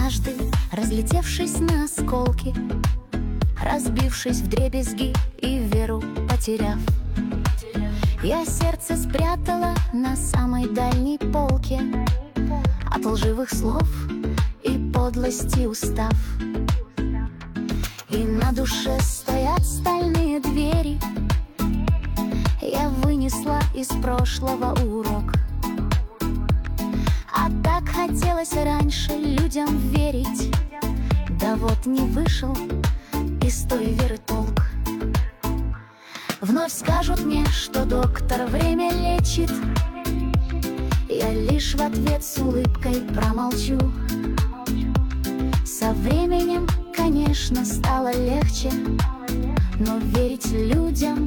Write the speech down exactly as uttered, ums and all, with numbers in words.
Однажды, разлетевшись на осколки, разбившись вдребезги и веру потеряв, я сердце спрятала на самой дальней полке, от лживых слов и подлости устав. И на душе стоят стальные двери. Я вынесла из прошлого урок. А так хотелось раньше людям верить, да вот не вышел из той веры толк. Вновь скажут мне, что доктор время лечит. Я лишь в ответ с улыбкой промолчу. Со временем, конечно, стало легче, но верить людям